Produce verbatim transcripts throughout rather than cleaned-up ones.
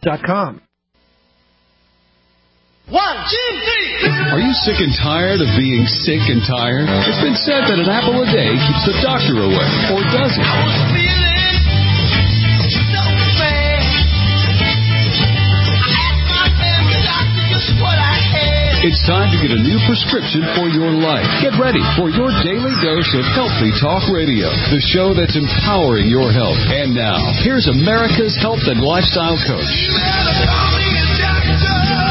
dot com. One, two, three. Are you sick and tired of being sick and tired? It's been said that an apple a day keeps the doctor away, or does it? I was feeling so bad. I asked my family doctor just what I had. It's time to get a new prescription for your life. Get ready for your daily dose of Healthy Talk Radio, the show that's empowering your health. And now, here's America's health and lifestyle coach. You better call me a doctor.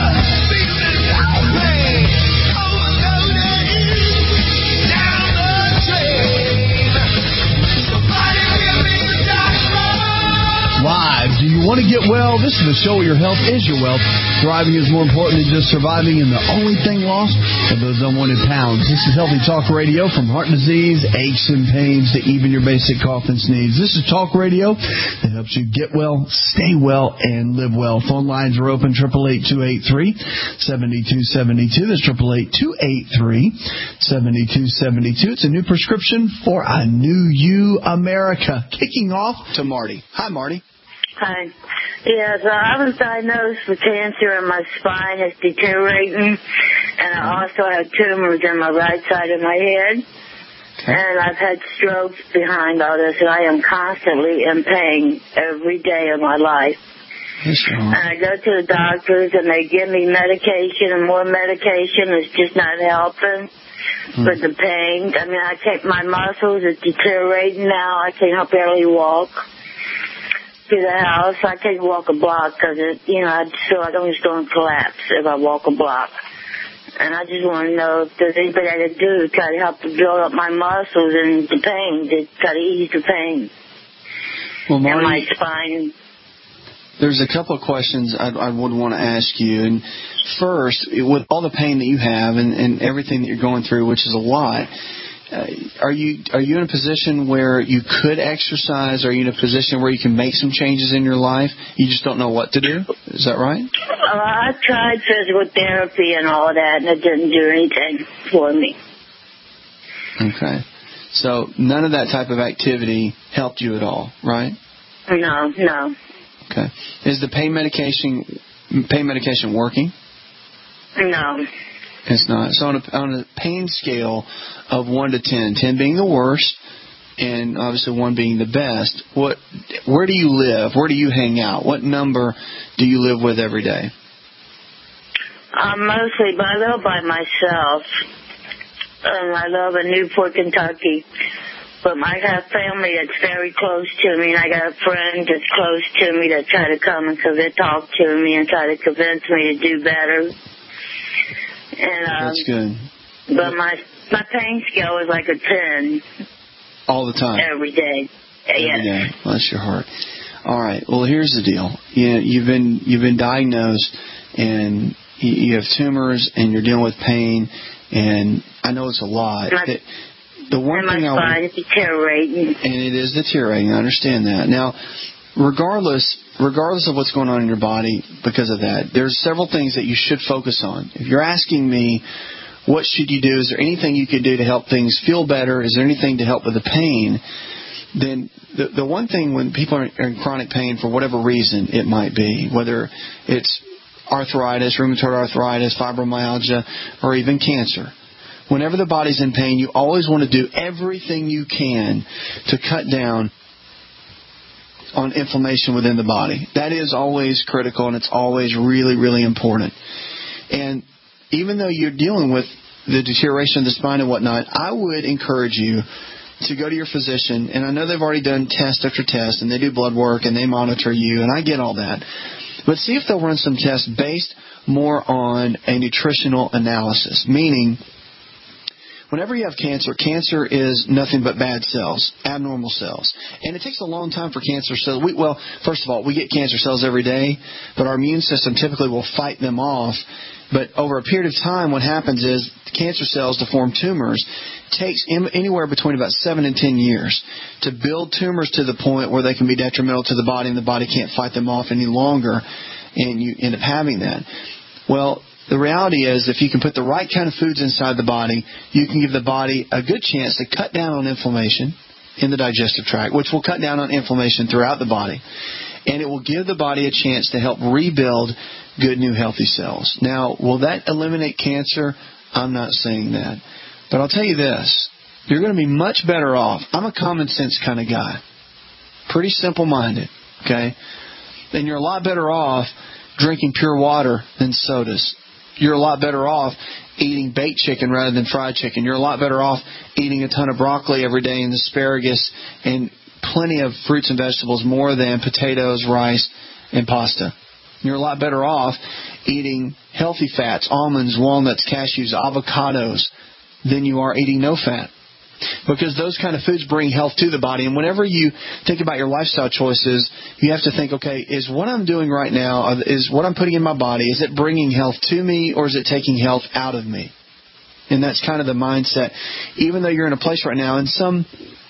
Live. Do you want to get well? This is the show where your health is your wealth. Thriving is more important than just surviving, and the only thing lost are those unwanted pounds. This is Healthy Talk Radio, from heart disease, aches and pains, to even your basic cough and sneeze. This is Talk Radio that helps you get well, stay well, and live well. Phone lines are open, eight eight eight, two eight three, seven two seven two. That's eight eight eight, two eight three, seven two seven two. It's a new prescription for a new you, America. Kicking off to Marty. Hi, Marty. Hi. Yes, uh, I was diagnosed with cancer and my spine is deteriorating, and I also have tumors in my right side of my head. Okay. And I've had strokes behind all this, and I am constantly in pain every day of my life. And I go to the doctors, and they give me medication and more medication. It's just not helping hmm. with the pain. I mean, I can't, my muscles are deteriorating now. I can barely walk to the house. I can't walk a block because, it, you know, I feel like I'm just going to collapse if I walk a block. And I just want to know if there's anything I can do to try to help to build up my muscles and the pain, to try to ease the pain. Well, Marty, and my spine. There's a couple of questions I, I would want to ask you. And first, with all the pain that you have and, and everything that you're going through, which is a lot, Uh, are you are you in a position where you could exercise? Are you in a position where you can make some changes in your life? You just don't know what to do? Is that right? Uh, I tried physical therapy and all that, and it didn't do anything for me. Okay. So none of that type of activity helped you at all, right? No, no. Okay. Is the pain medication pain medication working? No. It's not. So on a, on a pain scale of one to ten, ten being the worst, and obviously one being the best, what? Where do you live? Where do you hang out? What number do you live with every day? Um, mostly, but I live by myself. Um, I live in Newport, Kentucky. But I got a family that's very close to me, and I got a friend that's close to me that try to come and convince, talk to me and try to convince me to do better. And, um, That's good. But my my pain scale is like a ten. All the time? Every day. Every yes. day. Bless your heart. All right. Well, here's the deal. You, you've been you've been diagnosed, and you, you have tumors, and you're dealing with pain, and I know it's a lot. My, it, the one and my thing spine I is deteriorating. And it is deteriorating. I understand that. Now, regardless regardless of what's going on in your body because of that, there's several things that you should focus on. If you're asking me, what should you do? Is there anything you could do to help things feel better? Is there anything to help with the pain? Then the the one thing when people are in chronic pain for whatever reason it might be, whether it's arthritis, rheumatoid arthritis, fibromyalgia, or even cancer, whenever the body's in pain, you always want to do everything you can to cut down on inflammation within the body. That is always critical, and it's always really, really important. And even though you're dealing with the deterioration of the spine and whatnot, I would encourage you to go to your physician. And I know they've already done test after test, and they do blood work, and they monitor you, and I get all that. But see if they'll run some tests based more on a nutritional analysis, meaning whenever you have cancer, cancer is nothing but bad cells, abnormal cells. And it takes a long time for cancer cells. We, well, first of all, we get cancer cells every day, but our immune system typically will fight them off. But over a period of time, what happens is cancer cells to form tumors takes in, anywhere between about seven and ten years to build tumors to the point where they can be detrimental to the body and the body can't fight them off any longer, and you end up having that. Well, the reality is if you can put the right kind of foods inside the body, you can give the body a good chance to cut down on inflammation in the digestive tract, which will cut down on inflammation throughout the body. and it will give the body a chance to help rebuild good, new, healthy cells. Now, will that eliminate cancer? I'm not saying that. But I'll tell you this. You're going to be much better off. I'm a common sense kind of guy. Pretty simple-minded, okay? And you're a lot better off drinking pure water than sodas. You're a lot better off eating baked chicken rather than fried chicken. You're a lot better off eating a ton of broccoli every day and asparagus and plenty of fruits and vegetables more than potatoes, rice, and pasta. You're a lot better off eating healthy fats, almonds, walnuts, cashews, avocados, than you are eating no fat. Because those kind of foods bring health to the body. And whenever you think about your lifestyle choices, you have to think, okay, is what I'm doing right now, is what I'm putting in my body, is it bringing health to me or is it taking health out of me? And that's kind of the mindset. Even though you're in a place right now, and some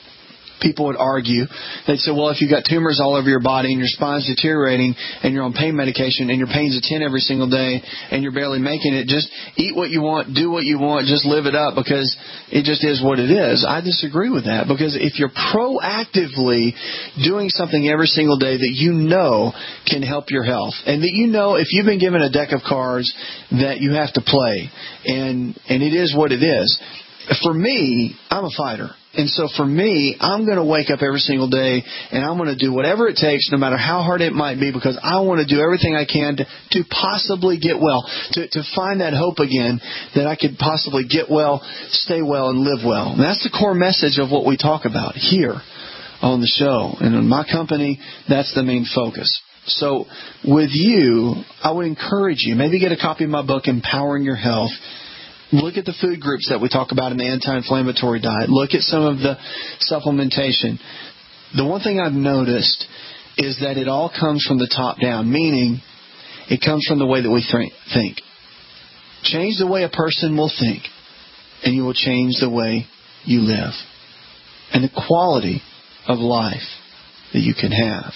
people would argue, they'd say, well, if you've got tumors all over your body and your spine's deteriorating and you're on pain medication and your pain's a ten every single day and you're barely making it, just eat what you want, do what you want, just live it up because it just is what it is. I disagree with that, because if you're proactively doing something every single day that you know can help your health, and that you know if you've been given a deck of cards that you have to play, and and it is what it is. For me, I'm a fighter. And so for me, I'm going to wake up every single day and I'm going to do whatever it takes, no matter how hard it might be, because I want to do everything I can to, to possibly get well, to, to find that hope again that I could possibly get well, stay well, and live well. And that's the core message of what we talk about here on the show. And in my company, that's the main focus. So with you, I would encourage you, maybe get a copy of my book, Empowering Your Health. Look at the food groups that we talk about in the anti-inflammatory diet. Look at some of the supplementation. The one thing I've noticed is that it all comes from the top down, meaning it comes from the way that we think. Change the way a person will think, and you will change the way you live and the quality of life that you can have.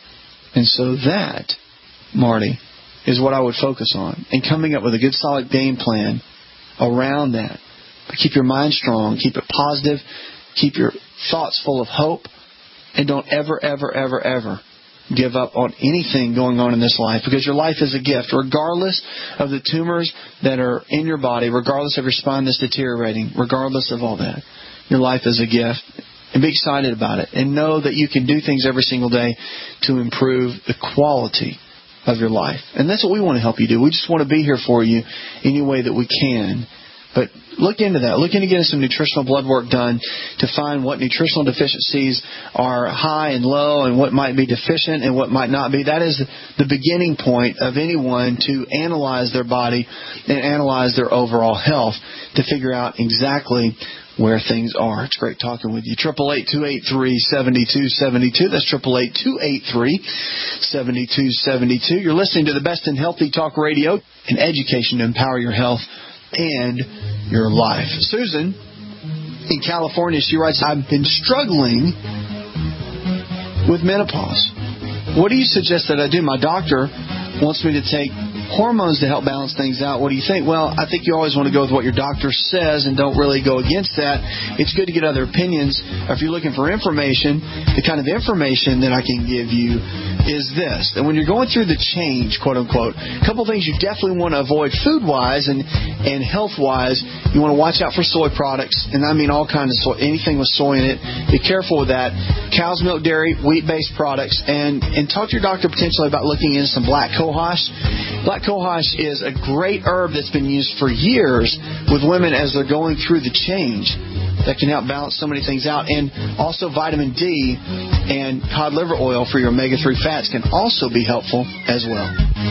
And so that, Marty, is what I would focus on, and coming up with a good solid game plan around that. But keep your mind strong, keep it positive, keep your thoughts full of hope, and don't ever, ever, ever, ever give up on anything going on in this life, because your life is a gift. Regardless of the tumors that are in your body, regardless of your spine that's deteriorating, regardless of all that, your life is a gift. And be excited about it. And know that you can do things every single day to improve the quality of your life. And that's what we want to help you do. We just want to be here for you any way that we can. But look into that. Look into getting some nutritional blood work done to find what nutritional deficiencies are high and low, and what might be deficient and what might not be. That is the beginning point of anyone to analyze their body and analyze their overall health to figure out exactly where things are. It's great talking with you. triple eight, two eight three, seven two seven two. That's triple eight, two eight three, seven two seven two. You're listening to the best in healthy talk radio and education to empower your health and your life. Susan in California, she writes, I've been struggling with menopause. What do you suggest that I do? My doctor wants me to take hormones to help balance things out. What do you think? Well, I think you always want to go with what your doctor says and don't really go against that. It's good to get other opinions. If you're looking for information, the kind of information that I can give you is this. And when you're going through the change, quote unquote, a couple of things you definitely want to avoid food-wise and, and health-wise. You want to watch out for soy products, and I mean all kinds of soy, anything with soy in it. Be careful with that. Cow's milk, dairy, wheat-based products, and, and talk to your doctor potentially about looking into some black cohosh. Black cohosh is a great herb that's been used for years with women as they're going through the change that can help balance so many things out. And also vitamin D and cod liver oil for your omega three fats can also be helpful as well.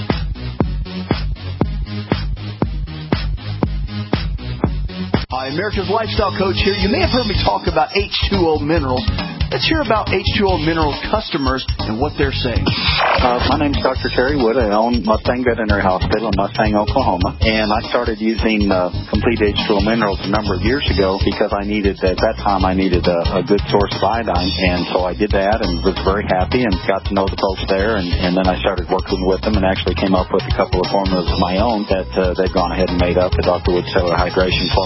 Hi, America's Lifestyle Coach here. You may have heard me talk about H two O Minerals. Let's hear about H two O Minerals customers and what they're saying. Uh, my name's Doctor Terry Wood. I own Mustang Veterinary Hospital in Mustang, Oklahoma. And I started using uh, Complete H two O Minerals a number of years ago because I needed, at that time, I needed a, a good source of iodine. And so I did that and was very happy and got to know the folks there. And, and then I started working with them and actually came up with a couple of formulas of my own that uh, they've gone ahead and made up. The Doctor Wood Cellular Hydration Formula, the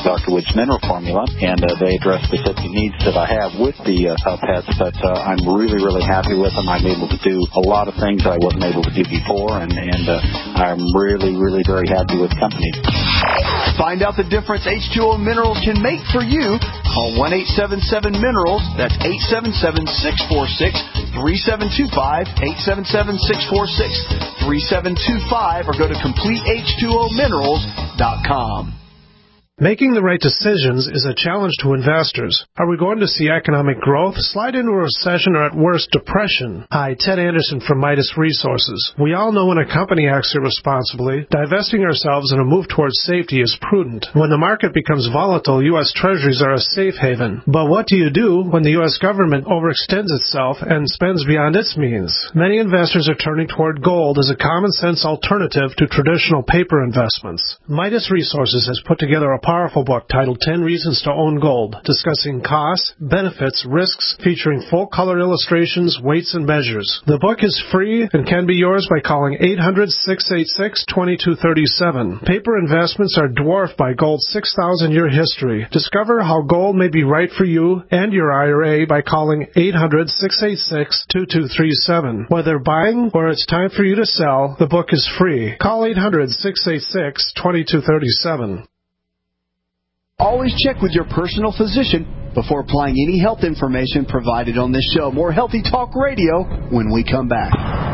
Doctor Wood's mineral formula, and uh, they address specific needs that I have with the uh, pets, but uh, I'm really, really happy with them. I'm able to do a lot of things I wasn't able to do before, and, and uh, I'm really, really very happy with the company. Find out the difference H two O Minerals can make for you. Call one eight seven seven minerals. That's eight seven seven, six four six, three seven two five, eight seven seven, six four six, three seven two five, or go to complete H two O minerals dot com. Making the right decisions is a challenge to investors. Are we going to see economic growth, slide into a recession, or at worst, depression? Hi, Ted Anderson from Midas Resources. We all know when a company acts irresponsibly, divesting ourselves in a move towards safety is prudent. When the market becomes volatile, U S Treasuries are a safe haven. But what do you do when the U S government overextends itself and spends beyond its means? Many investors are turning toward gold as a common-sense alternative to traditional paper investments. Midas Resources has put together a powerful book titled ten Reasons to Own Gold, discussing costs, benefits, risks, featuring full-color illustrations, weights, and measures. The book is free and can be yours by calling eight hundred, six eight six, two two three seven. Paper investments are dwarfed by gold's six thousand year history. Discover how gold may be right for you and your I R A by calling eight hundred, six eight six, two two three seven. Whether buying or it's time for you to sell, the book is free. Call eight hundred, six eight six, two two three seven. Always check with your personal physician before applying any health information provided on this show. More Healthy Talk Radio when we come back.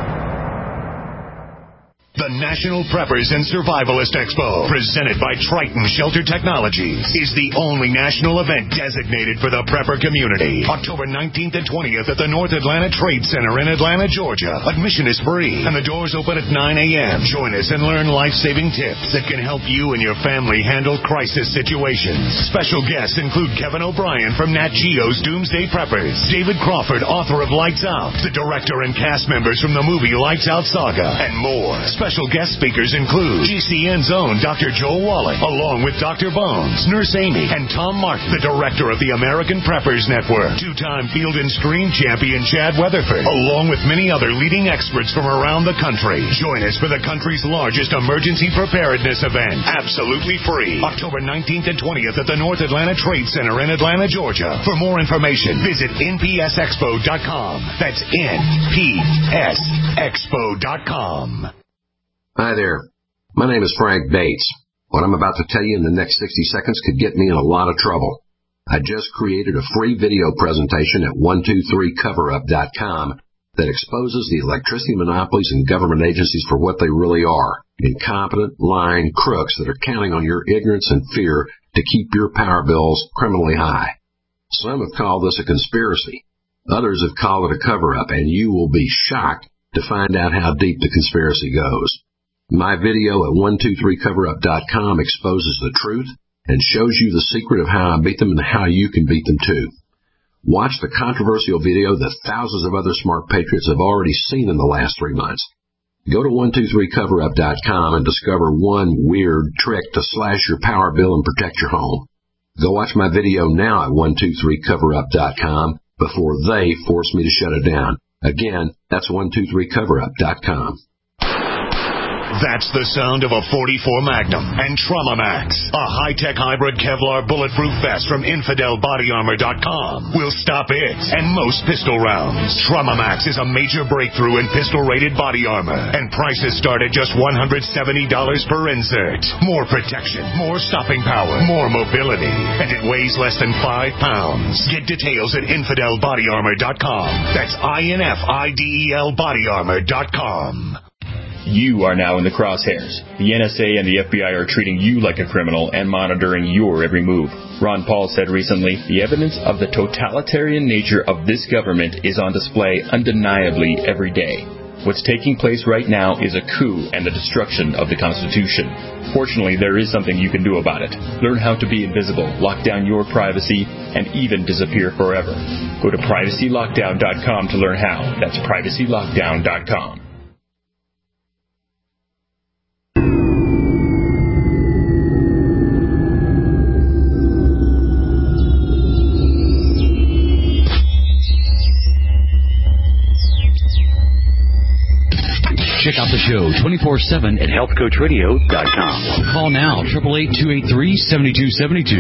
The National Preppers and Survivalist Expo, presented by Triton Shelter Technologies, is the only national event designated for the prepper community. October nineteenth and twentieth at the North Atlanta Trade Center in Atlanta, Georgia. Admission is free, and the doors open at nine a.m. Join us and learn life-saving tips that can help you and your family handle crisis situations. Special guests include Kevin O'Brien from Nat Geo's Doomsday Preppers, David Crawford, author of Lights Out, the director and cast members from the movie Lights Out Saga, and more. Special guest speakers include G C N's own Doctor Joel Wallach, along with Doctor Bones, Nurse Amy, and Tom Martin, the director of the American Preppers Network. Two-time Field and Stream champion Chad Weatherford, along with many other leading experts from around the country. Join us for the country's largest emergency preparedness event, absolutely free, October nineteenth and twentieth at the North Atlanta Trade Center in Atlanta, Georgia. For more information, visit N P S expo dot com. That's N P S expo dot com. Hi there. My name is Frank Bates. What I'm about to tell you in the next sixty seconds could get me in a lot of trouble. I just created a free video presentation at one two three cover up dot com that exposes the electricity monopolies and government agencies for what they really are: incompetent, lying crooks that are counting on your ignorance and fear to keep your power bills criminally high. Some have called this a conspiracy. Others have called it a cover-up, and you will be shocked to find out how deep the conspiracy goes. My video at one two three cover up dot com exposes the truth and shows you the secret of how I beat them and how you can beat them too. Watch the controversial video that thousands of other smart patriots have already seen in the last three months. Go to one two three cover up dot com and discover one weird trick to slash your power bill and protect your home. Go watch my video now at one two three cover up dot com before they force me to shut it down. Again, that's one two three cover up dot com. That's the sound of a forty-four Magnum and Trauma Max, a high-tech hybrid Kevlar bulletproof vest from infidel body armor dot com. Will stop it and most pistol rounds. Trauma Max is a major breakthrough in pistol-rated body armor, and prices start at just one hundred seventy dollars per insert. More protection, more stopping power, more mobility, and it weighs less than five pounds. Get details at infidel body armor dot com. That's I N F I D E L body armor dot com. You are now in the crosshairs. The N S A and the F B I are treating you like a criminal and monitoring your every move. Ron Paul said recently, the evidence of the totalitarian nature of this government is on display undeniably every day. What's taking place right now is a coup and the destruction of the Constitution. Fortunately, there is something you can do about it. Learn how to be invisible, lock down your privacy, and even disappear forever. Go to privacy lockdown dot com to learn how. That's privacy lockdown dot com. Check out the show twenty-four seven at health coach radio dot com. Call now, eight eight eight, two eight three, seven two seven two.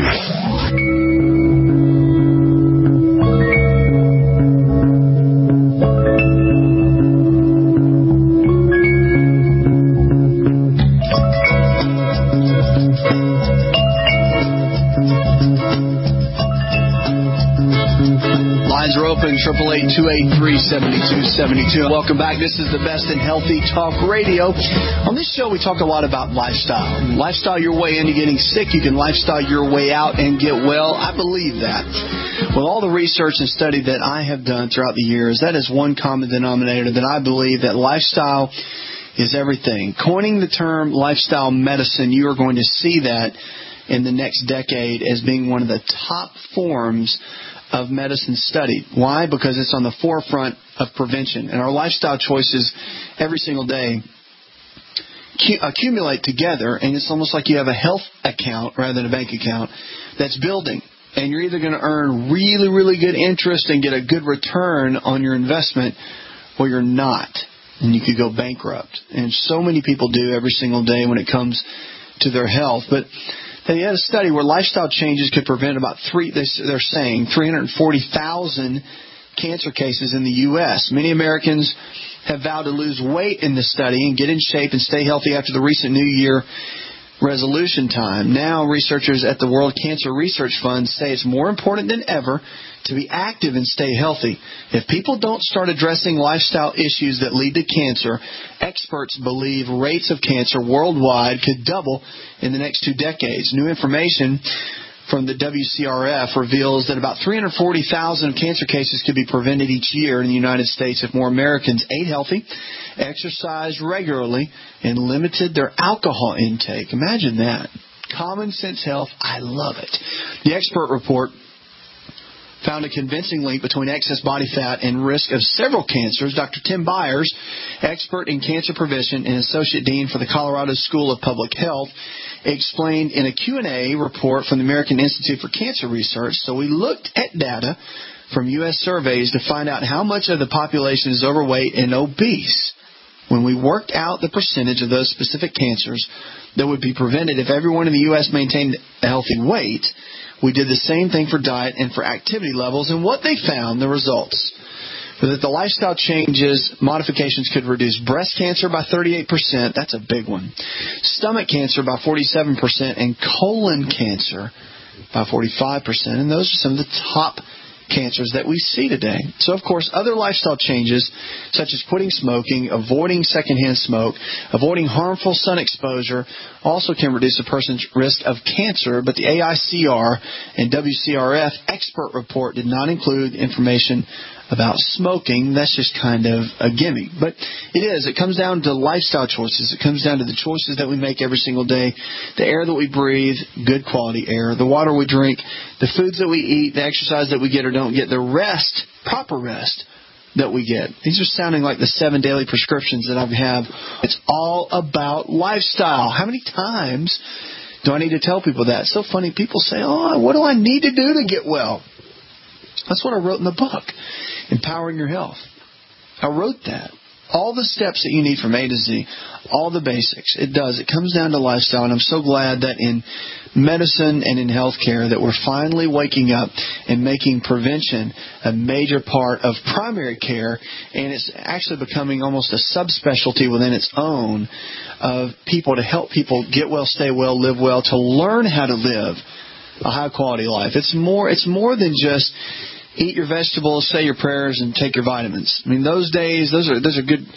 eight eight eight, two eight three, seven two seven two. Welcome back. This is the Best in Healthy Talk Radio. On this show, we talk a lot about lifestyle. Lifestyle your way into getting sick. You can lifestyle your way out and get well. I believe that. With all the research and study that I have done throughout the years, that is one common denominator that I believe that lifestyle is everything. Coining the term lifestyle medicine, you are going to see that in the next decade as being one of the top forms of medicine studied. Why? Because it's on the forefront of prevention. And our lifestyle choices every single day accumulate together, and it's almost like you have a health account rather than a bank account that's building. And you're either going to earn really, really good interest and get a good return on your investment, or you're not. And you could go bankrupt. And so many people do every single day when it comes to their health. But they had a study where lifestyle changes could prevent about three, they're saying, three hundred forty thousand cancer cases in the U S. Many Americans have vowed to lose weight in this study and get in shape and stay healthy after the recent New Year resolution time. Now, researchers at the World Cancer Research Fund say it's more important than ever to be active and stay healthy. If people don't start addressing lifestyle issues that lead to cancer, experts believe rates of cancer worldwide could double in the next two decades. New information from the W C R F reveals that about three hundred forty thousand cancer cases could be prevented each year in the United States if more Americans ate healthy, exercised regularly, and limited their alcohol intake. Imagine that. Common sense health. I love it. The expert report found a convincing link between excess body fat and risk of several cancers. Doctor Tim Byers, expert in cancer prevention and associate dean for the Colorado School of Public Health, explained in a Q and A report from the American Institute for Cancer Research. So we looked at data from U S surveys to find out how much of the population is overweight and obese. When we worked out the percentage of those specific cancers that would be prevented if everyone in the U S maintained a healthy weight, we did the same thing for diet and for activity levels, and what they found, the results, were that the lifestyle changes, modifications could reduce breast cancer by thirty-eight percent, that's a big one, stomach cancer by forty-seven percent, and colon cancer by forty-five percent, and those are some of the top cancers that we see today. So, of course, other lifestyle changes, such as quitting smoking, avoiding secondhand smoke, avoiding harmful sun exposure, also can reduce a person's risk of cancer. But the A I C R and W C R F expert report did not include information about smoking. That's just kind of a gimme. But it is. It comes down to lifestyle choices. It comes down to the choices that we make every single day. The air that we breathe, good quality air. The water we drink. The foods that we eat. The exercise that we get or don't get. The rest, proper rest that we get. These are sounding like the seven daily prescriptions that I have. It's all about lifestyle. How many times do I need to tell people that? It's so funny. People say, oh, what do I need to do to get well? That's what I wrote in the book, Empowering Your Health. I wrote that. All the steps that you need from A to Z, all the basics. It does. It comes down to lifestyle, and I'm so glad that in medicine and in healthcare that we're finally waking up and making prevention a major part of primary care, and it's actually becoming almost a subspecialty within its own of people to help people get well, stay well, live well, to learn how to live a high-quality life. It's more, it's more than just eat your vegetables, say your prayers, and take your vitamins. I mean, those days, those are those are good.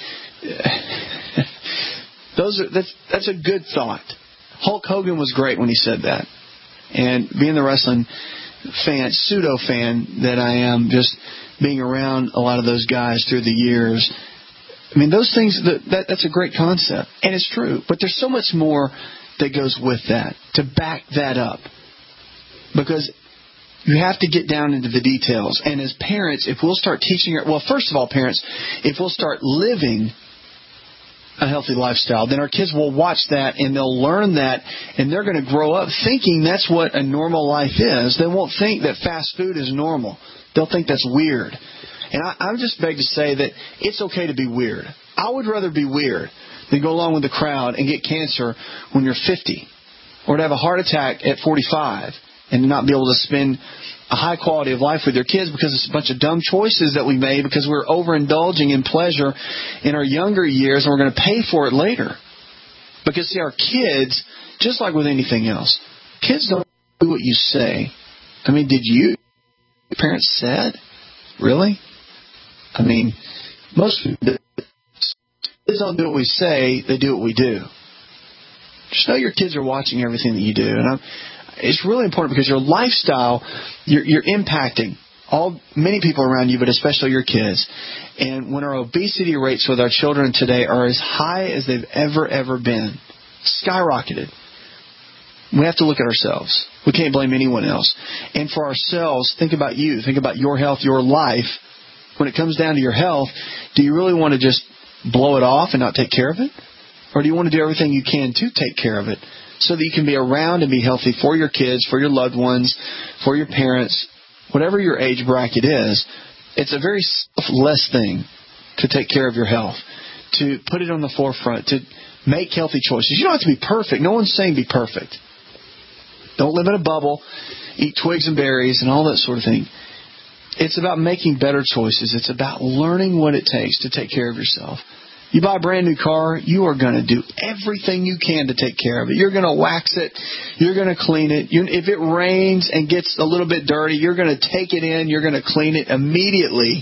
those are that's that's a good thought. Hulk Hogan was great when he said that, and being the wrestling fan, pseudo fan that I am, just being around a lot of those guys through the years. I mean, those things that, that that's a great concept, and it's true. But there's so much more that goes with that to back that up, because you have to get down into the details. And as parents, if we'll start teaching our, well, first of all, parents, if we'll start living a healthy lifestyle, then our kids will watch that and they'll learn that, and they're going to grow up thinking that's what a normal life is. They won't think that fast food is normal. They'll think that's weird. And I, I would just beg to say that it's okay to be weird. I would rather be weird than go along with the crowd and get cancer when you're fifty, or to have a heart attack at forty-five and not be able to spend a high quality of life with your kids because it's a bunch of dumb choices that we made because we're overindulging in pleasure in our younger years, and we're going to pay for it later. Because, see, our kids, just like with anything else, kids don't do what you say. I mean, did you? Your parents said? Really? I mean, most kids don't do what we say, they do what we do. Just know your kids are watching everything that you do. And I'm, it's really important because your lifestyle, you're, you're impacting all many people around you, but especially your kids. And when our obesity rates with our children today are as high as they've ever, ever been, skyrocketed, we have to look at ourselves. We can't blame anyone else. And for ourselves, think about you. Think about your health, your life. When it comes down to your health, do you really want to just blow it off and not take care of it? Or do you want to do everything you can to take care of it so that you can be around and be healthy for your kids, for your loved ones, for your parents, whatever your age bracket is? It's a very selfless thing to take care of your health, to put it on the forefront, to make healthy choices. You don't have to be perfect. No one's saying be perfect. Don't live in a bubble, eat twigs and berries and all that sort of thing. It's about making better choices. It's about learning what it takes to take care of yourself. You buy a brand new car, you are going to do everything you can to take care of it. You're going to wax it. You're going to clean it. You, if it rains and gets a little bit dirty, you're going to take it in. You're going to clean it immediately.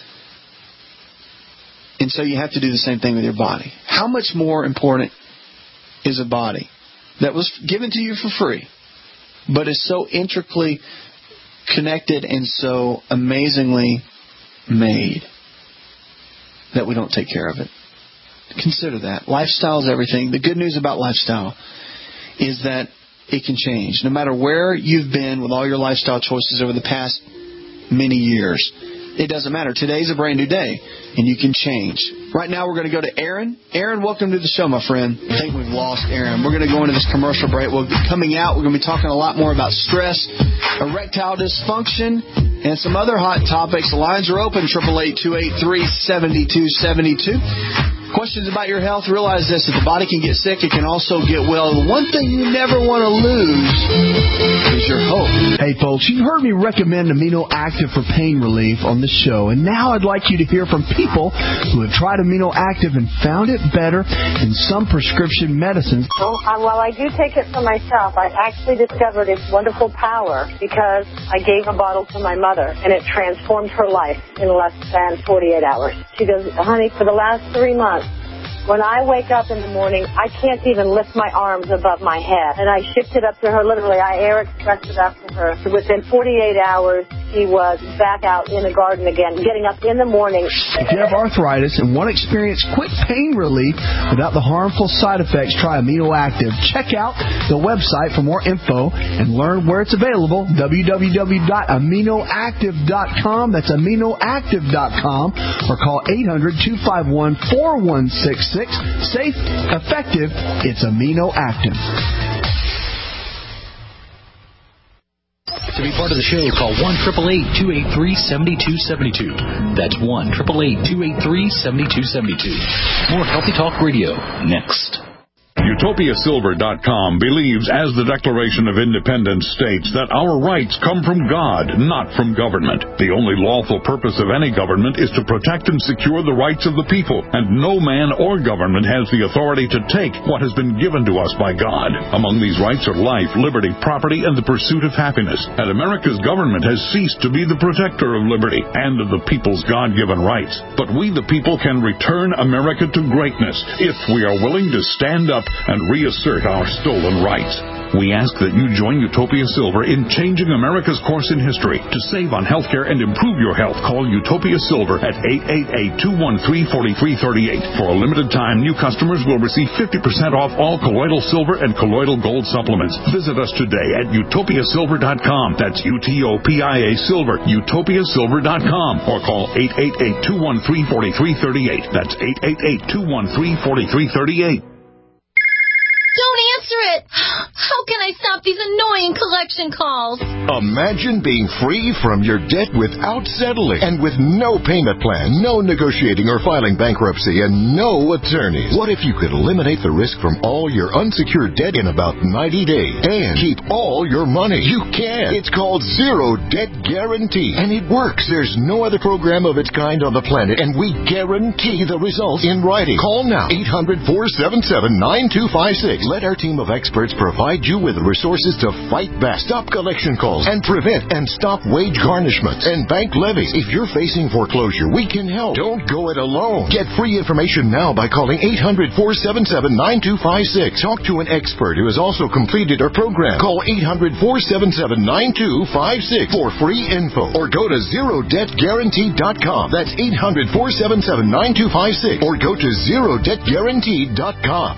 And so you have to do the same thing with your body. How much more important is a body that was given to you for free, but is so intricately connected and so amazingly made that we don't take care of it? Consider that. Lifestyle is everything. The good news about lifestyle is that it can change. No matter where you've been with all your lifestyle choices over the past many years, it doesn't matter. Today's a brand new day, and you can change. Right now, we're going to go to Aaron. Aaron, welcome to the show, my friend. I think we've lost Aaron. We're going to go into this commercial break. We'll be coming out. We're going to be talking a lot more about stress, erectile dysfunction, and some other hot topics. The lines are open, eight eight eight, two eight three, seven two seven two. Questions about your health? Realize this, if the body can get sick, it can also get well. The one thing you never want to lose is your hope. Hey, folks, you've heard me recommend Amino Active for pain relief on the show, and now I'd like you to hear from people who have tried Amino Active and found it better than some prescription medicines. Well, uh, while I do take it for myself, I actually discovered its wonderful power because I gave a bottle to my mother, and it transformed her life in less than forty-eight hours. She goes, honey, for the last three months, when I wake up in the morning, I can't even lift my arms above my head. And I shipped it up to her, literally. I air expressed it up to her. So within forty-eight hours, she was back out in the garden again, getting up in the morning. If you have arthritis and want to experience quick pain relief without the harmful side effects, try Amino Active. Check out the website for more info and learn where it's available, w w w dot amino active dot com. That's amino active dot com. Or call eight hundred, two five one, four one six six. Safe, effective, it's Amino Active. To be part of the show, call one eight eight eight, two eight three, seven two seven two. That's one eight eight eight, two eight three, seven two seven two. More Healthy Talk Radio next. Utopia Silver dot com believes, as the Declaration of Independence states, that our rights come from God, not from government. The only lawful purpose of any government is to protect and secure the rights of the people, and no man or government has the authority to take what has been given to us by God. Among these rights are life, liberty, property, and the pursuit of happiness. And America's government has ceased to be the protector of liberty and of the people's God-given rights. But we, the people, can return America to greatness if we are willing to stand up and reassert our stolen rights. We ask that you join Utopia Silver in changing America's course in history. To save on health care and improve your health, call Utopia Silver at eight eight eight, two one three, four three three eight. For a limited time, new customers will receive fifty percent off all colloidal silver and colloidal gold supplements. Visit us today at Utopia Silver dot com. That's U T O P I A Silver, Utopia Silver dot com. Or call eight eight eight, two one three, four three three eight. That's eight eight eight, two one three, four three three eight. Don't answer it. How can I stop these annoying collection calls? Imagine being free from your debt without settling and with no payment plan, no negotiating or filing bankruptcy, and no attorneys. What if you could eliminate the risk from all your unsecured debt in about ninety days and keep all your money? You can. It's called Zero Debt Guarantee, and it works. There's no other program of its kind on the planet, and we guarantee the results in writing. Call now, eight hundred, four seven seven, nine two five six. Let our team of experts provide you with the resources to fight back, stop collection calls, and prevent and stop wage garnishments and bank levies. If you're facing foreclosure, we can help. Don't go it alone. Get free information now by calling eight hundred, four seven seven, nine two five six. Talk to an expert who has also completed our program. Call eight hundred, four seven seven, nine two five six for free info, or go to zero debt guarantee dot com. That's eight hundred, four seven seven, nine two five six, or go to zero debt guarantee dot com.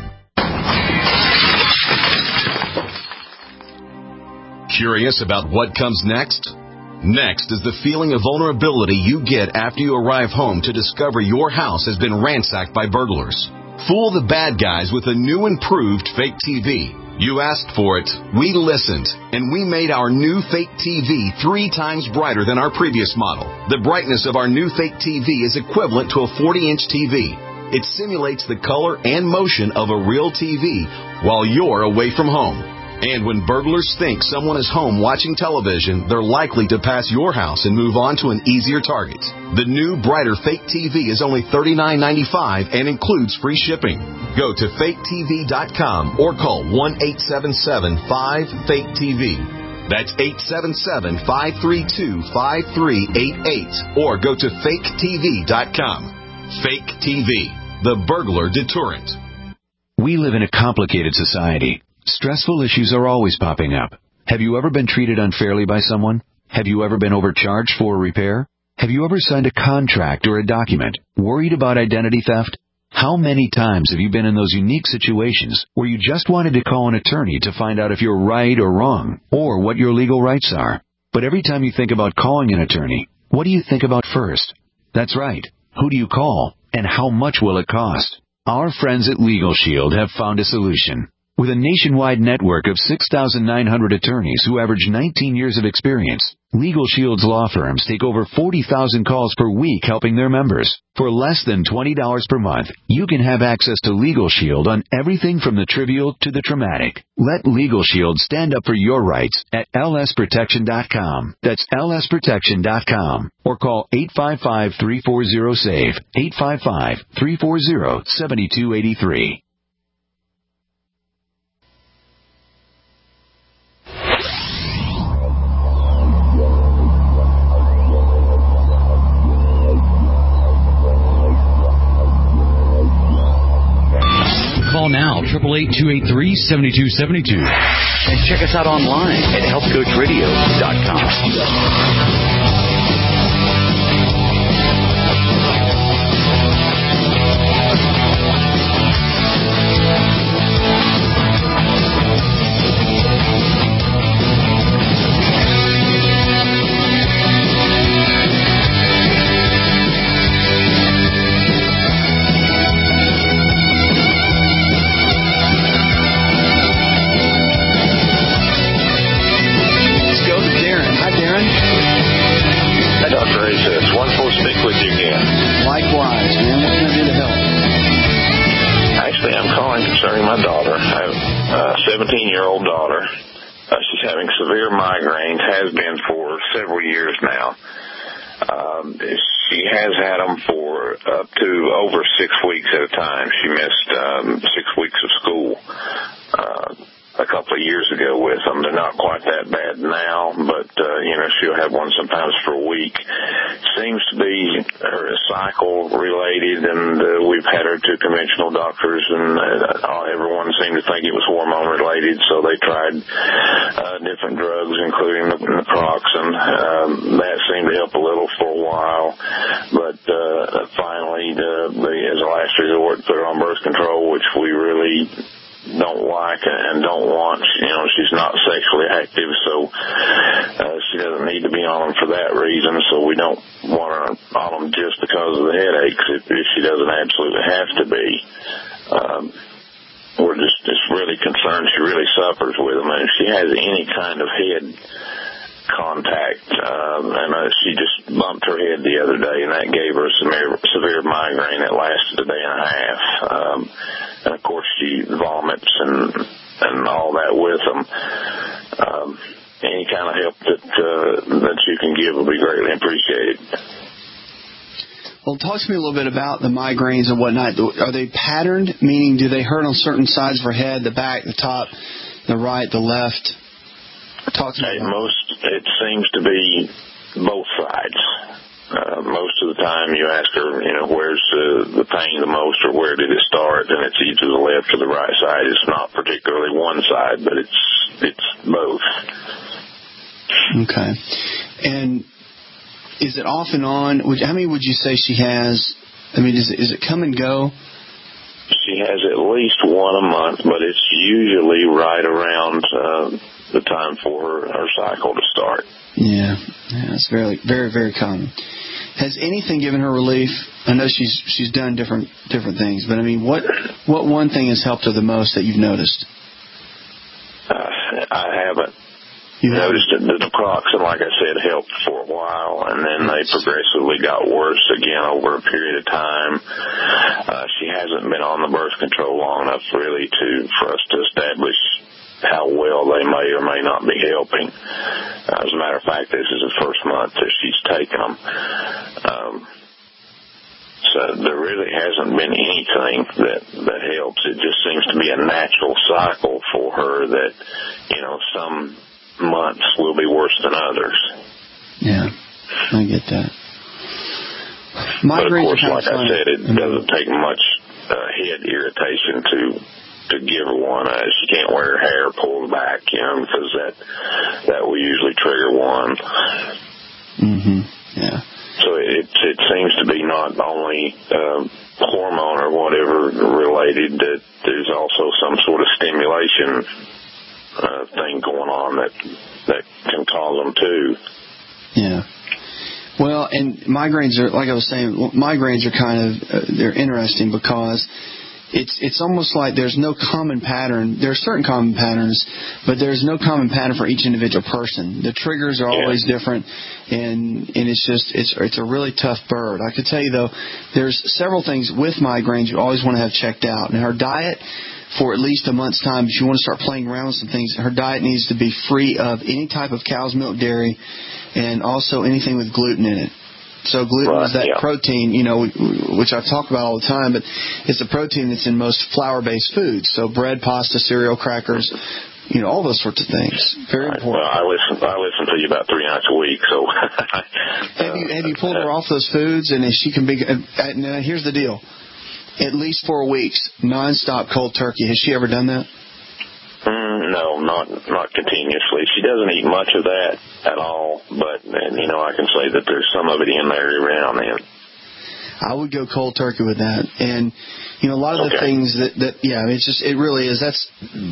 Curious about what comes next? Next is the feeling of vulnerability you get after you arrive home to discover your house has been ransacked by burglars. Fool the bad guys with a new improved fake T V. You asked for it, we listened, and we made our new fake T V three times brighter than our previous model. The brightness of our new fake T V is equivalent to a forty-inch T V. It simulates the color and motion of a real T V while you're away from home. And when burglars think someone is home watching television, they're likely to pass your house and move on to an easier target. The new, brighter fake T V is only thirty-nine ninety-five and includes free shipping. Go to fake T V dot com or call one eight seven seven, five, fake T V. That's eight seven seven, five three two, five three eight eight. Or go to fake T V dot com. Fake T V, the burglar deterrent. We live in a complicated society. Stressful issues are always popping up. Have you ever been treated unfairly by someone? Have you ever been overcharged for a repair? Have you ever signed a contract or a document worried about identity theft? How many times have you been in those unique situations where you just wanted to call an attorney to find out if you're right or wrong, or what your legal rights are? But every time you think about calling an attorney, what do you think about first? That's right. Who do you call, and how much will it cost? Our friends at Legal Shield have found a solution. With a nationwide network of six thousand nine hundred attorneys who average nineteen years of experience, Legal Shield's law firms take over forty thousand calls per week helping their members. For less than twenty dollars per month, you can have access to Legal Shield on everything from the trivial to the traumatic. Let Legal Shield stand up for your rights at L S protection dot com. That's L S protection dot com. Or call eight five five, three four zero, S A V E, eight five five, three four zero, seven two eight three. Call now, eight eight eight, two eight three, seven two seven two. And check us out online at health coach radio dot com. seventeen-year-old daughter. Uh, she's having severe migraines, has been for several years now. Um, she has had them for up to over six weeks at a time. She missed um, six weeks of school uh, a couple of years ago with them. They're not quite that bad now, but, uh, you know, she'll have one sometimes for a week. Seems to be her cycle related, and uh, we've had her to conventional doctors, and uh, everyone seemed to think it was hormone related, so they tried uh, different drugs, including the naproxen. Um, that seemed to help a little for a while, but uh, finally, uh, they, as a last resort, put her on birth control, which we really don't like and don't want. You know, she's not sexually active, so uh, she doesn't need to be on them for that reason, so we don't want her on them just because of the headaches if, if she doesn't absolutely have to be. Um, we're just, it's really really concerned. She really suffers with them, and if she has any kind of head contact, um, and uh, she just bumped her head the other day, and that gave her a severe, severe migraine that lasted a day and a half. Um, and of course, she vomits and and all that with them. Um, any kind of help that uh, that you can give will be greatly appreciated. Well, talk to me a little bit about the migraines and whatnot. Are they patterned, meaning do they hurt on certain sides of her head, the back, the top, the right, the left? Talk to me. At most, it seems to be both sides. Uh, most of the time you ask her, you know, where's uh, the pain the most or where did it start, and it's either the left or the right side. It's not particularly one side, but it's it's both. Okay. And is it off and on? How many would you say she has? I mean, is it, is it come and go? She has at least one a month, but it's usually right around uh, the time for her, her cycle to start. Yeah, yeah, it's very, very, very common. Has anything given her relief? I know she's she's done different different things, but I mean, what what one thing has helped her the most that you've noticed? Uh, I haven't. You noticed that the naproxen, like I said, helped for a while, and then they progressively got worse again over a period of time. Uh, she hasn't been on the birth control long enough, really, to for us to establish how well they may or may not be helping. Uh, as a matter of fact, this is the first month that she's taken them. Um, so there really hasn't been anything that, that helps. It just seems to be a natural cycle for her that, you know, some months will be worse than others. Yeah, I get that. But of course, like I said, it doesn't take much uh, head irritation to to give her one. Uh, she can't wear her hair pulled back, you know, because that that will usually trigger one. Mm-hmm. Yeah. So it it seems to be not only um, hormone or whatever related, that there's also some sort of stimulation Uh, thing going on that that can cause them too. Yeah. Well, and migraines are, like I was saying, migraines are kind of uh, they're interesting because it's it's almost like there's no common pattern. There are certain common patterns, but there's no common pattern for each individual person. The triggers are yeah. always different, and and it's just it's it's a really tough bird. I could tell you though, there's several things with migraines you always want to have checked out. And her diet, for at least a month's time, if you want to start playing around with some things, her diet needs to be free of any type of cow's milk dairy and also anything with gluten in it. So gluten right, is that yeah. protein, you know, which I've talked about all the time, but it's a protein that's in most flour-based foods. So bread, pasta, cereal, crackers, you know, all those sorts of things. Very right. important. Well, I listen, I listen to you about three nights a week, so. have you have you pulled her off those foods, and if she can be? Uh, now here's the deal. At least four weeks, nonstop cold turkey. Has she ever done that? Mm, no, not not continuously. She doesn't eat much of that at all, but, and, you know, I can say that there's some of it in there every now and then. I would go cold turkey with that. And, you know, a lot of okay. the things that, that, yeah, it's just, it really is, that's,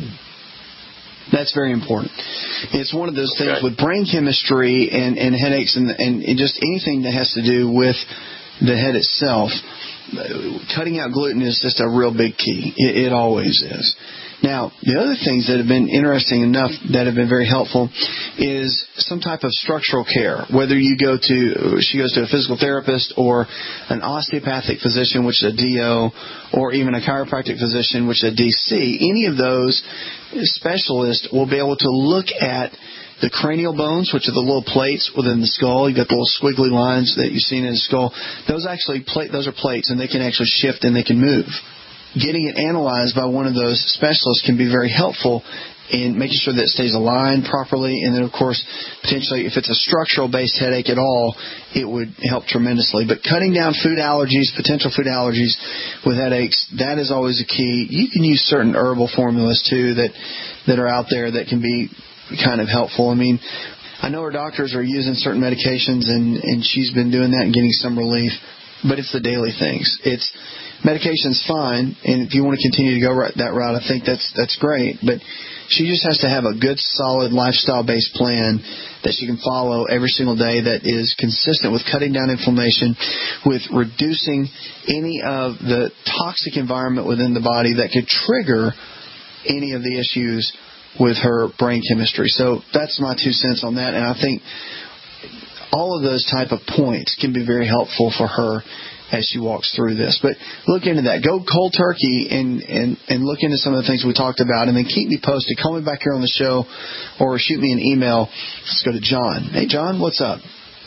that's very important. It's one of those okay. things with brain chemistry and, and headaches and, and, and just anything that has to do with the head itself. Cutting out gluten is just a real big key. It, it always is. Now, the other things that have been interesting enough that have been very helpful is some type of structural care. Whether you go to, she goes to a physical therapist or an osteopathic physician, which is a D O, or even a chiropractic physician, which is a D C, any of those specialists will be able to look at the cranial bones, which are the little plates within the skull. You've got the little squiggly lines that you've seen in the skull. Those actually plate, those are plates, and they can actually shift and they can move. Getting it analyzed by one of those specialists can be very helpful in making sure that it stays aligned properly. And then, of course, potentially, if it's a structural-based headache at all, it would help tremendously. But cutting down food allergies, potential food allergies with headaches, that is always a key. You can use certain herbal formulas, too, that, that are out there that can be kind of helpful. I mean, I know her doctors are using certain medications, and, and she's been doing that and getting some relief. But it's the daily things. It's medication's fine, and if you want to continue to go right, that route, I think that's that's great. But she just has to have a good, solid lifestyle-based plan that she can follow every single day that is consistent with cutting down inflammation, with reducing any of the toxic environment within the body that could trigger any of the issues with her brain chemistry. So that's my two cents on that, and I think all of those type of points can be very helpful for her as she walks through this. But look into that. Go cold turkey and, and, and look into some of the things we talked about, and then keep me posted. Call me back here on the show or shoot me an email. Let's go to John. Hey, John, what's up?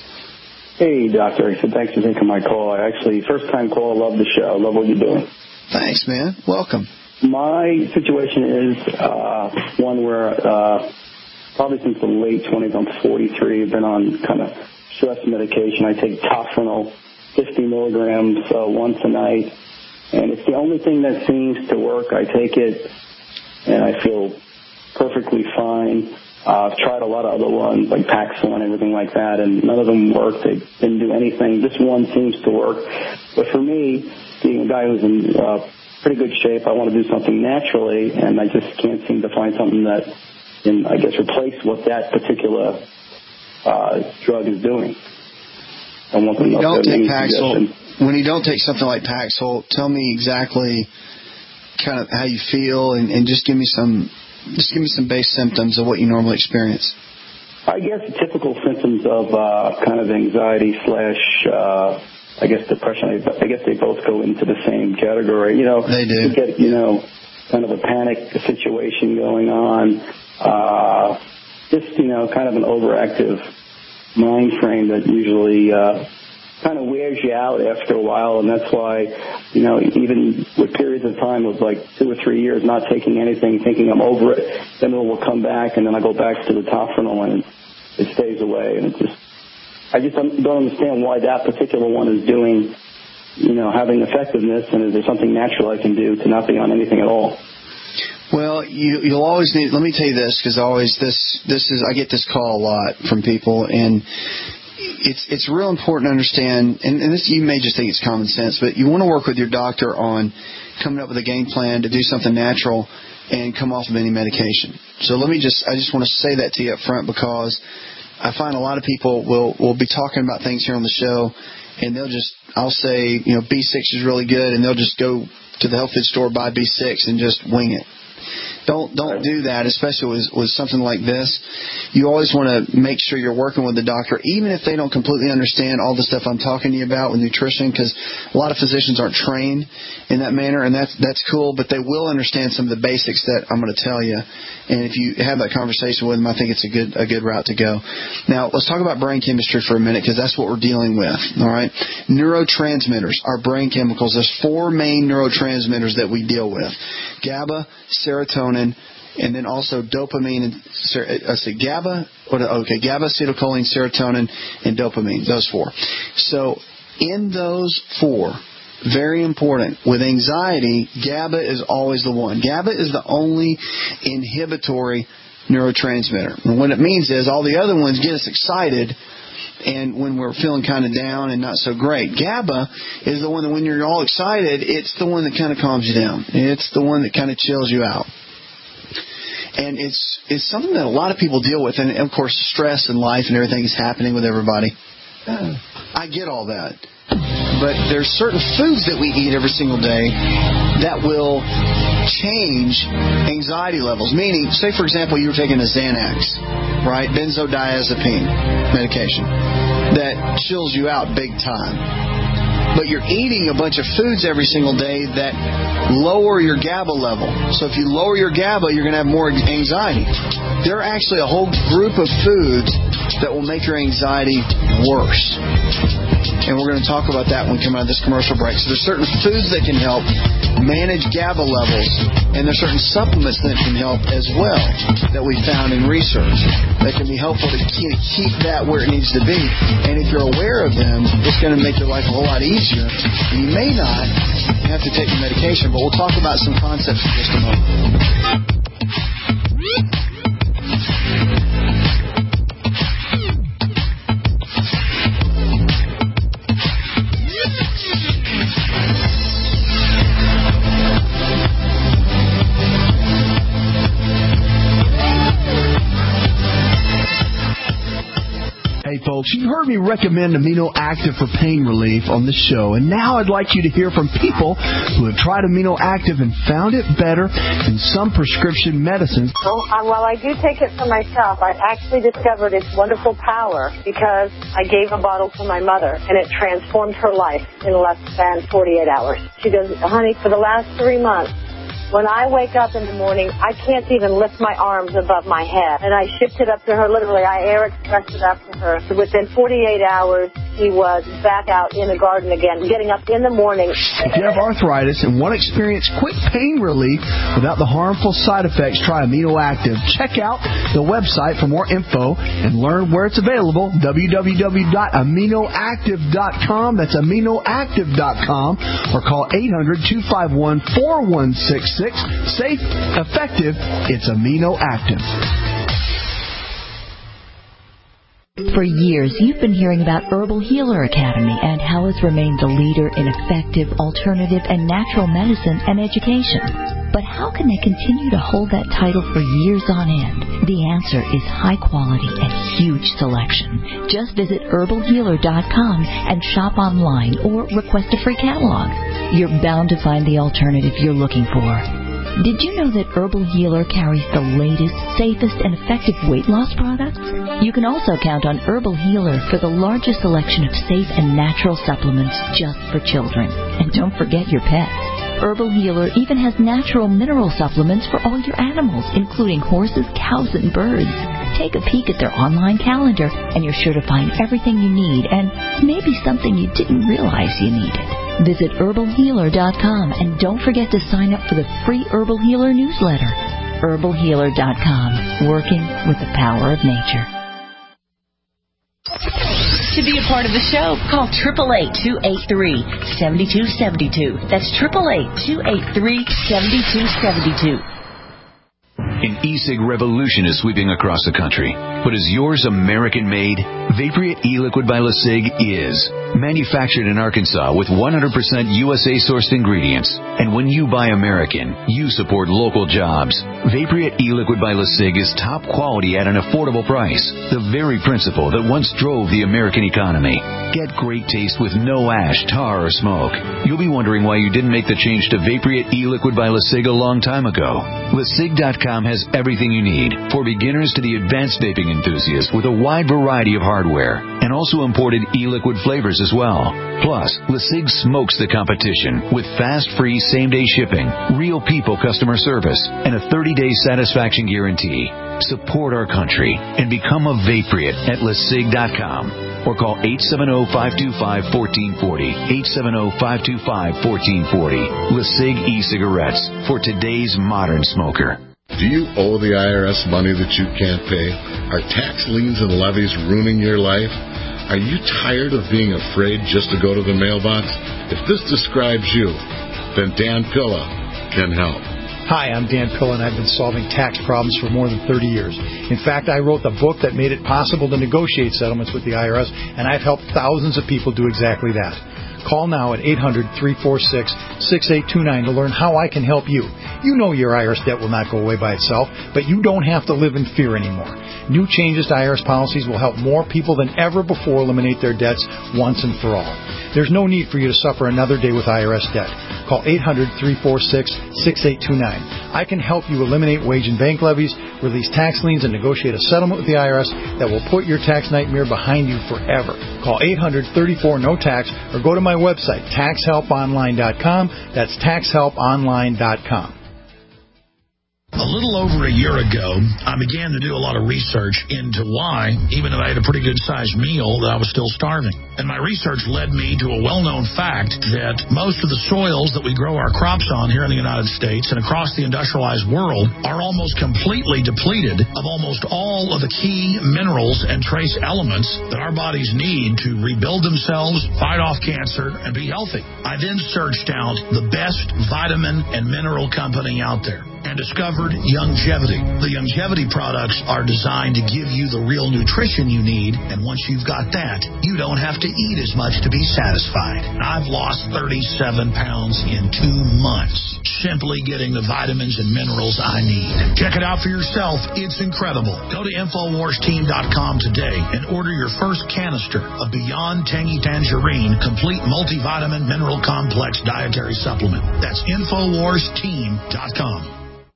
Hey, Doctor. So thanks for taking my call. I actually, first time call. I love the show. I love what you're doing. Thanks, man. Welcome. My situation is uh, one where uh, probably since the late twenties, I'm forty-three. I've been on kind of stress medication. I take Tofranil, fifty milligrams uh, once a night, and it's the only thing that seems to work. I take it, and I feel perfectly fine. Uh, I've tried a lot of other ones, like Paxil and everything like that, and none of them worked. They didn't do anything. This one seems to work. But for me, being a guy who's in uh, pretty good shape, I want to do something naturally, and I just can't seem to find something that can, I guess, replace what that particular uh, drug is doing. I want to when you know don't if take there's any Paxil, suggestion. when you don't take something like Paxil, tell me exactly kind of how you feel, and, and just give me some, just give me some base symptoms of what you normally experience. I guess typical symptoms of uh, kind of anxiety slash, uh, I guess depression. I, I guess they both go into the same category. You know, they do. You get, you know, kind of a panic situation going on. Uh, just, you know, kind of an overactive mind frame that usually uh, kind of wears you out after a while, and that's why, you know, even with periods of time of like two or three years not taking anything, thinking I'm over it, then it will come back, and then I go back to the Tofranil, and it stays away, and it just, I just don't understand why that particular one is doing, you know, having effectiveness, and is there something natural I can do to not be on anything at all? Well, you, you'll always need. Let me tell you this, because always this this is I get this call a lot from people, and it's it's real important to understand. And, and this you may just think it's common sense, but you want to work with your doctor on coming up with a game plan to do something natural and come off of any medication. So let me just I just want to say that to you up front, because I find a lot of people will will be talking about things here on the show, and they'll just I'll say you know B six is really good, and they'll just go to the health food store, buy B six, and just wing it. Don't don't do that, especially with, with something like this. You always want to make sure you're working with the doctor, even if they don't completely understand all the stuff I'm talking to you about with nutrition, because a lot of physicians aren't trained in that manner, and that's that's cool, but they will understand some of the basics that I'm going to tell you. And if you have that conversation with them, I think it's a good a good route to go. Now, let's talk about brain chemistry for a minute, because that's what we're dealing with. All right, neurotransmitters are brain chemicals. There's four main neurotransmitters that we deal with: GABA, serotonin, and then also dopamine and let's see, GABA. Okay, GABA, acetylcholine, serotonin, and dopamine. Those four. So in those four, very important. With anxiety, GABA is always the one. GABA is the only inhibitory neurotransmitter. And what it means is all the other ones get us excited, and when we're feeling kind of down and not so great. GABA is the one that when you're all excited, it's the one that kind of calms you down. It's the one that kind of chills you out. And it's it's something that a lot of people deal with. And, of course, stress and life and everything is happening with everybody. I get all that. But there's certain foods that we eat every single day that will change anxiety levels. Meaning, say, for example, you were taking a Xanax, right? Benzodiazepine medication that chills you out big time. But you're eating a bunch of foods every single day that lower your GABA level. So if you lower your GABA, you're going to have more anxiety. There are actually a whole group of foods that will make your anxiety worse. And we're going to talk about that when we come out of this commercial break. So there's certain foods that can help manage GABA levels, and there's certain supplements that can help as well that we found in research that can be helpful to keep that where it needs to be. And if you're aware of them, it's going to make your life a whole lot easier. And you may not have to take the medication, but we'll talk about some concepts in just a moment. Hey, folks. folks, you've heard me recommend Amino Active for pain relief on the show, and now I'd like you to hear from people who have tried Amino Active and found it better than some prescription medicines. Well, uh, while I do take it for myself, I actually discovered its wonderful power because I gave a bottle to my mother, and it transformed her life in less than forty-eight hours. She goes, honey, for the last three months, when I wake up in the morning, I can't even lift my arms above my head. And I shipped it up to her, literally. I air expressed it up to her. So within forty-eight hours, she was back out in the garden again, getting up in the morning. If you have arthritis and want to experience quick pain relief without the harmful side effects, try Amino Active. Check out the website for more info and learn where it's available, w w w dot amino active dot com. That's amino active dot com. Or call eight hundred, two five one, four one six six. Safe, effective, it's Amino Active. For years, you've been hearing about Herbal Healer Academy and how it's remained the leader in effective, alternative, and natural medicine and education. But how can they continue to hold that title for years on end? The answer is high quality and huge selection. Just visit herbal healer dot com and shop online or request a free catalog. You're bound to find the alternative you're looking for. Did you know that Herbal Healer carries the latest, safest, and effective weight loss products? You can also count on Herbal Healer for the largest selection of safe and natural supplements just for children. And don't forget your pets. Herbal Healer even has natural mineral supplements for all your animals, including horses, cows, and birds. Take a peek at their online calendar, and you're sure to find everything you need and maybe something you didn't realize you needed. Visit herbal healer dot com and don't forget to sign up for the free Herbal Healer newsletter. herbal healer dot com, working with the power of nature. To be a part of the show, call eight eight eight, two eight three, seven two seven two. That's eight eight eight, two eight three, seven two seven two. An e-cig revolution is sweeping across the country. But is yours American-made? Vaporeate e-liquid by LeSig is. Manufactured in Arkansas with one hundred percent U S A-sourced ingredients. And when you buy American, you support local jobs. Vaporeate e-liquid by LeSig is top quality at an affordable price. The very principle that once drove the American economy. Get great taste with no ash, tar, or smoke. You'll be wondering why you didn't make the change to Vaporeate e-liquid by LeSig a long time ago. LeSig dot com has everything you need, for beginners to the advanced vaping enthusiast, with a wide variety of hardware, and also imported e-liquid flavors as well. Plus, LeSig smokes the competition with fast, free, same-day shipping, real people customer service, and a thirty-day satisfaction guarantee. Support our country and become a Vaporeate at LeSig dot com. Or call eight seven zero, five two five, one four four zero, eight seven zero, five two five, one four four zero. LeSig e-cigarettes for today's modern smoker. Do you owe the I R S money that you can't pay? Are tax liens and levies ruining your life? Are you tired of being afraid just to go to the mailbox? If this describes you, then Dan Pilla can help. Hi, I'm Dan Pilla, and I've been solving tax problems for more than thirty years. In fact, I wrote the book that made it possible to negotiate settlements with the I R S, and I've helped thousands of people do exactly that. Call now at eight hundred, three four six, six eight two nine to learn how I can help you. You know your I R S debt will not go away by itself, but you don't have to live in fear anymore. New changes to I R S policies will help more people than ever before eliminate their debts once and for all. There's no need for you to suffer another day with I R S debt. Call eight hundred, three four six, six eight two nine. I can help you eliminate wage and bank levies, release tax liens, and negotiate a settlement with the I R S that will put your tax nightmare behind you forever. Call eight hundred, thirty-four, no tax or go to my website, tax help online dot com. That's tax help online dot com. A little over a year ago, I began to do a lot of research into why, even though I had a pretty good-sized meal, that I was still starving. And my research led me to a well-known fact that most of the soils that we grow our crops on here in the United States and across the industrialized world are almost completely depleted of almost all of the key minerals and trace elements that our bodies need to rebuild themselves, fight off cancer, and be healthy. I then searched out the best vitamin and mineral company out there and discovered Youngevity. The Youngevity products are designed to give you the real nutrition you need, and once you've got that, you don't have to to eat as much to be satisfied. I've lost thirty-seven pounds in two months, simply getting the vitamins and minerals I need. Check it out for yourself. It's incredible. Go to Infowars Team dot com today and order your first canister of Beyond Tangy Tangerine Complete Multivitamin Mineral Complex Dietary Supplement. That's Infowars Team dot com.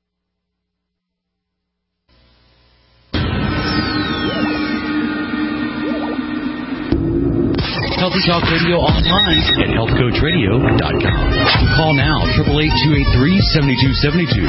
Healthy Talk Radio online at health coach radio dot com. Call now, eight eight eight, two eight three, seven two seven two.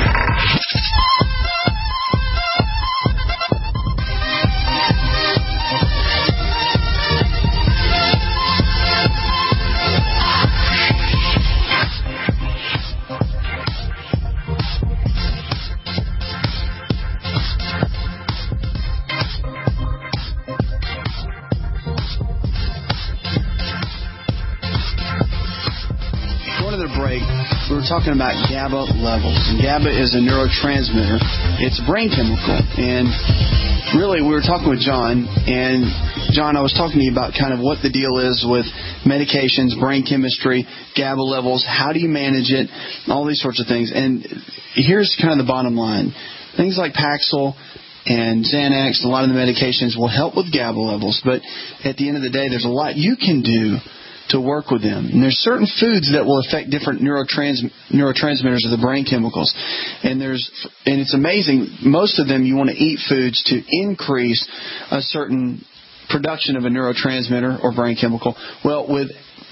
Talking about GABA levels. And GABA is a neurotransmitter. It's a brain chemical. And really, we were talking with John, and John, I was talking to you about kind of what the deal is with medications, brain chemistry, GABA levels, how do you manage it, all these sorts of things. And here's kind of the bottom line. Things like Paxil and Xanax and a lot of the medications will help with GABA levels, but at the end of the day, there's a lot you can do to work with them. And there's certain foods that will affect different neurotrans- neurotransmitters of the brain chemicals. And there's and it's amazing, most of them you want to eat foods to increase a certain production of a neurotransmitter or brain chemical. Well, with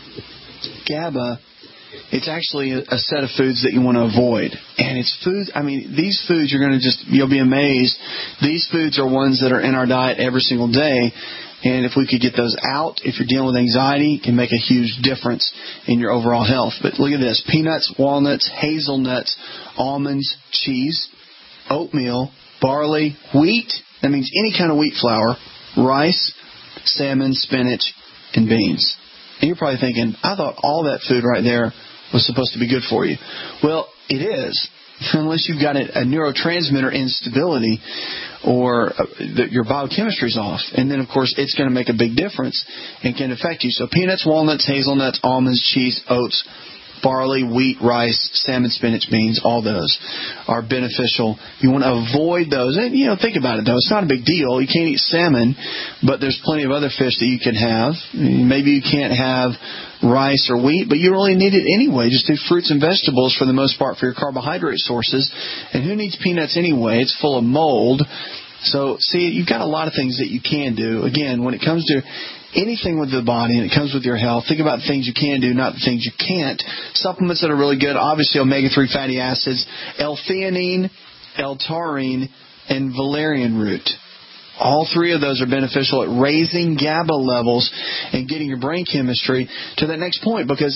GABA, it's actually a set of foods that you want to avoid. And it's foods, I mean, these foods you're going to just, you'll be amazed. These foods are ones that are in our diet every single day. And if we could get those out, if you're dealing with anxiety, it can make a huge difference in your overall health. But look at this. Peanuts, walnuts, hazelnuts, almonds, cheese, oatmeal, barley, wheat. That means any kind of wheat flour, rice, salmon, spinach, and beans. And you're probably thinking, I thought all that food right there was supposed to be good for you. Well, it is, unless you've got a, a neurotransmitter instability or uh, the, your biochemistry's off. And then, of course, it's going to make a big difference and can affect you. So peanuts, walnuts, hazelnuts, almonds, cheese, oats, barley, wheat, rice, salmon, spinach, beans, all those are beneficial. You want to avoid those. And, you know, think about it, though. It's not a big deal. You can't eat salmon, but there's plenty of other fish that you can have. Maybe you can't have rice or wheat, but you really need it anyway. Just do fruits and vegetables for the most part for your carbohydrate sources. And who needs peanuts anyway? It's full of mold. So, see, you've got a lot of things that you can do. Again, when it comes to anything with the body and it comes with your health, think about the things you can do, not the things you can't. Supplements that are really good, obviously omega three fatty acids, L-theanine, L-taurine, and valerian root. All three of those are beneficial at raising GABA levels and getting your brain chemistry to that next point, because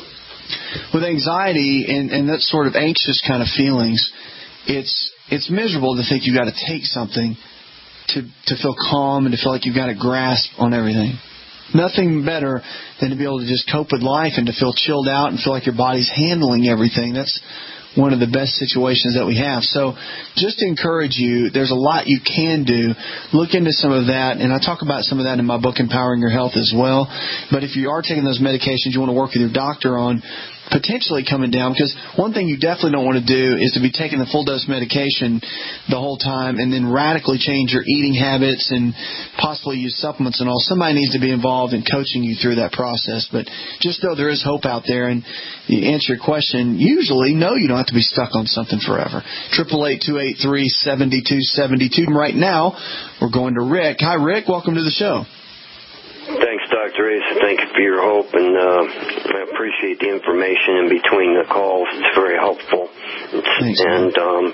with anxiety and, and that sort of anxious kind of feelings, it's it's miserable to think you've got to take something to to feel calm and to feel like you've got a grasp on everything. Nothing better than to be able to just cope with life and to feel chilled out and feel like your body's handling everything. That's one of the best situations that we have. So just to encourage you, there's a lot you can do. Look into some of that, and I talk about some of that in my book, Empowering Your Health, as well. But if you are taking those medications, you want to work with your doctor on potentially coming down, because one thing you definitely don't want to do is to be taking the full dose medication the whole time and then radically change your eating habits and possibly use supplements and all. Somebody needs to be involved in coaching you through that process. But just know there is hope out there, and you answer your question, usually, no, you don't have to be stuck on something forever. eight eight eight, two eight three, seven two seven two. Right now, we're going to Rick. Hi, Rick. Welcome to the show. Thanks, Doctor Ace. Thank you for your hope, and uh, I appreciate the information in between the calls. It's very helpful. Thanks, and um,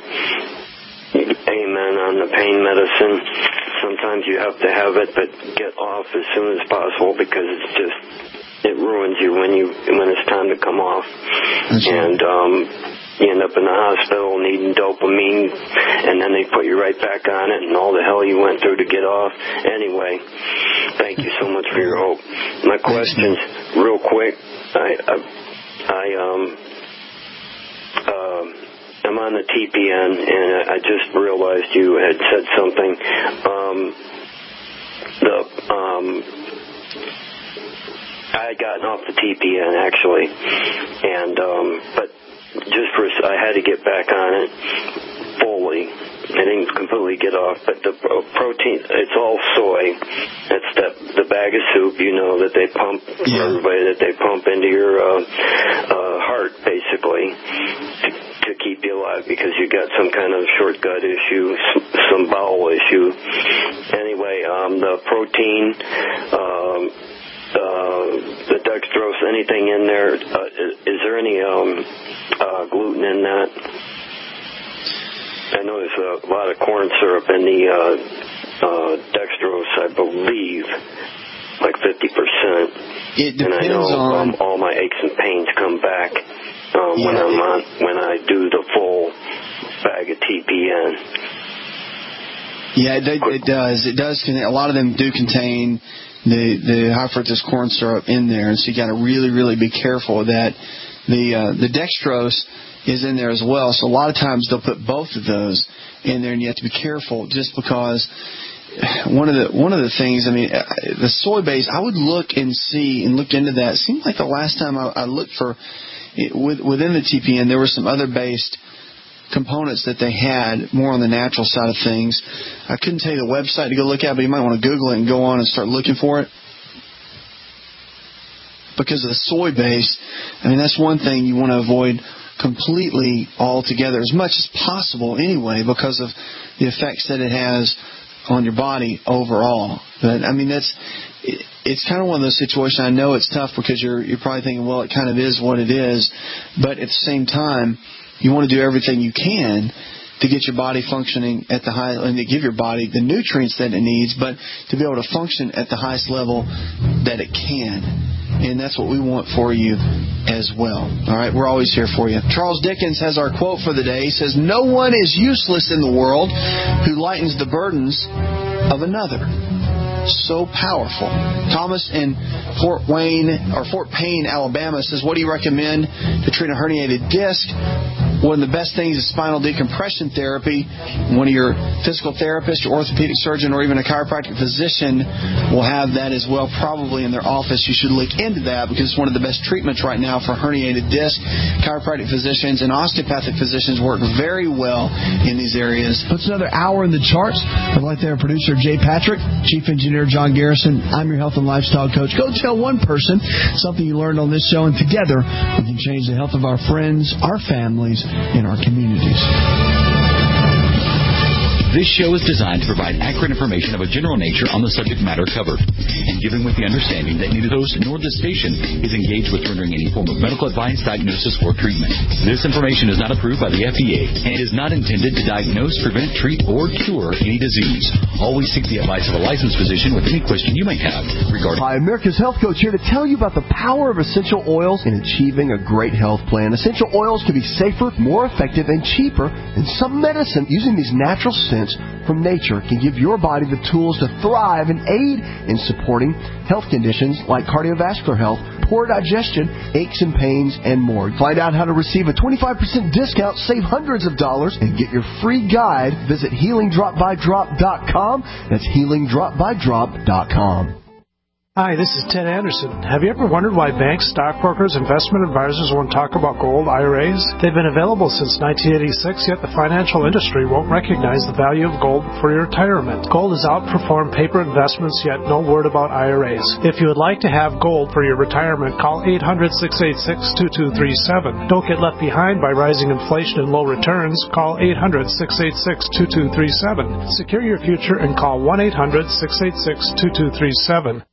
amen on the pain medicine. Sometimes you have to have it, but get off as soon as possible, because it's just it ruins you when you when it's time to come off. That's and um, you end up in the hospital needing dopamine, and then they put you right back on it, and all the hell you went through to get off. Anyway, thank you so much for your hope. My questions, real quick. I, I, I um, uh, I'm on the T P N, and I just realized you had said something. Um, the um, I had gotten off the T P N actually, and um, but just for I had to get back on it fully. I didn't completely get off, but the protein, it's all soy. That's that the bag of soup, you know, that they pump for yeah. everybody, that they pump into your uh, uh, heart, basically, to, to keep you alive because you got some kind of short gut issue, some bowel issue. Anyway, um, the protein, um, uh, the dextrose, anything in there, uh, is, is there any um, uh, gluten in that? I know there's a lot of corn syrup in the uh, uh, dextrose, I believe, like fifty percent. It depends and I know on... um, all my aches and pains come back um, yeah, when I'm it... on, when I do the full bag of T P N. Yeah, it, it does. It does. A lot of them do contain the the high fructose corn syrup in there, and so you got to really, really be careful of that. The uh, the dextrose is in there as well. So a lot of times they'll put both of those in there, and you have to be careful just because one of the one of the things, I mean, the soy base, I would look and see and look into that. It seemed like the last time I, I looked for, within the T P N, there were some other based components that they had more on the natural side of things. I couldn't tell you the website to go look at, but you might want to Google it and go on and start looking for it. Because of the soy base, I mean, that's one thing you want to avoid completely altogether, as much as possible anyway, because of the effects that it has on your body overall. But I mean, that's it, it's kind of one of those situations. I know it's tough because you're you're probably thinking, well, it kind of is what it is, but at the same time, you want to do everything you can to get your body functioning at the high, and to give your body the nutrients that it needs, but to be able to function at the highest level that it can. And that's what we want for you as well. All right, we're always here for you. Charles Dickens has our quote for the day. He says, "No one is useless in the world who lightens the burdens of another." So powerful. Thomas in Fort Wayne or Fort Payne, Alabama says, "What do you recommend to treat a herniated disc?" One of the best things is spinal decompression therapy. One of your physical therapists, your orthopedic surgeon, or even a chiropractic physician will have that as well, probably in their office. You should look into that because it's one of the best treatments right now for herniated disc. Chiropractic physicians and osteopathic physicians work very well in these areas. Puts another hour in the charts. I'd like to have producer Jay Patrick, Chief Engineer John Garrison. I'm your health and lifestyle coach. Go tell one person something you learned on this show, and together we can change the health of our friends, our families, in our communities. This show is designed to provide accurate information of a general nature on the subject matter covered, and given with the understanding that neither host nor this station is engaged with rendering any form of medical advice, diagnosis, or treatment. This information is not approved by the F D A and is not intended to diagnose, prevent, treat, or cure any disease. Always seek the advice of a licensed physician with any question you may have regarding... Hi, America's Health Coach here to tell you about the power of essential oils in achieving a great health plan. Essential oils can be safer, more effective, and cheaper than some medicine. Using these natural scents from nature can give your body the tools to thrive and aid in supporting health conditions like cardiovascular health, poor digestion, aches and pains, and more. Find out how to receive a twenty-five percent discount, save hundreds of dollars, and get your free guide. Visit healing drop by drop dot com. That's healing drop by drop dot com. Hi, this is Ted Anderson. Have you ever wondered why banks, stockbrokers, investment advisors won't talk about gold I R As? They've been available since nineteen eighty-six, yet the financial industry won't recognize the value of gold for your retirement. Gold has outperformed paper investments, yet no word about I R As. If you would like to have gold for your retirement, call eight hundred, six eight six, two two three seven. Don't get left behind by rising inflation and low returns. Call eight hundred, six eight six, two two three seven. Secure your future and call one eight hundred, six eight six, two two three seven.